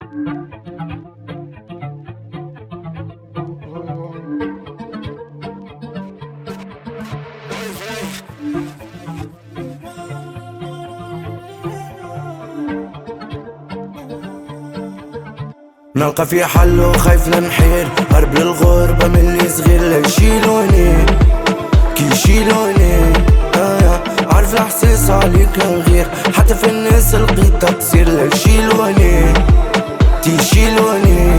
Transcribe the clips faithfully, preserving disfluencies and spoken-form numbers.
نلقى في حل وخايف لنحير، هرب للغربة من اللي صغير ليشيلوني كيشيلوني. آه عارف الإحساس عليك غير، حتى في الناس لقيت تقصير ليشيلوني تيشيلوني.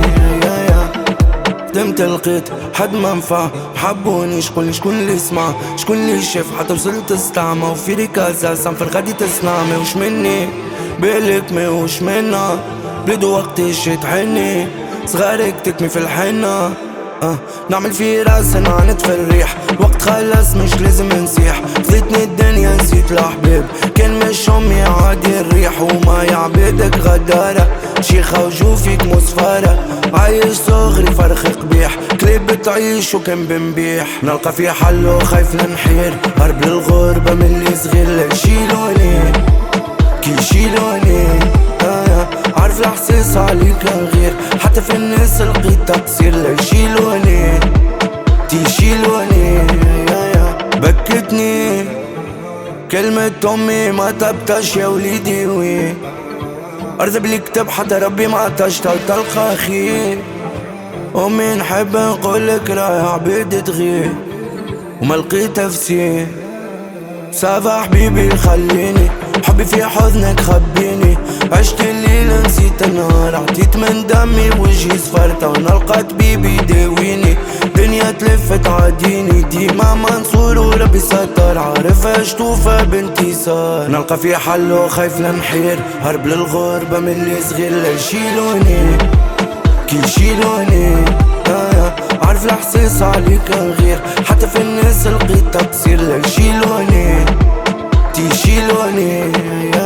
خدمت لقيت حد ما نفع، محبوني شكون شكون اللي سمع، شكون اللي شاف، حتى وصلت استعمى وفي ركازة سنفر غادي تصنع. ماهوش مني بالك ماهوش منا، بلاد وقتي شي تحني صغارك تكمي في الحنة. أه نعمل في راسي نعند في الريح، وقت خلص مش لازم نسيح. فضيتني الدنيا نسيت الأحباب، كان مش أمي عادي الريح وما يعبدك غدارة. شيخة وجوفيك مصفارة، عايش صغري فرخ قبيح، كليب بتعيش وكان بنبيح. نلقى في حل وخايف لنحير، هرب للغربة من اللي صغير ليشيلوني كيشيلوني. آه عارف الإحساس عليك غير، حتى في الناس لقيت تقصير ليشيلوني تيشيلوني. بكتني كلمة أمي ما تبتش يا وليدي، وي أرض بالكتاب حتى ربي ما عطاش تلقى خير. أمي نحب نقولك رايح عبيد تغير وما لقيت تفسير. سافا حبيبي خليني حبي في حضنك خبيني، عشت الليل نسيت النهار، عطيت من دمي وجهي صفرت ونلقى طبيبي داويني. دنيا تلفت عاديني ديما منصور وربي ستر، عارف اش توفى بانتصار. نلقى في حل وخايف لنحير، هرب للغربة من اللي صغير ليشيلوني كيشيلوني. آه عارف الإحساس عليك غير، حتى في الناس لقيت تقصير ليشيلوني تيشيلوني.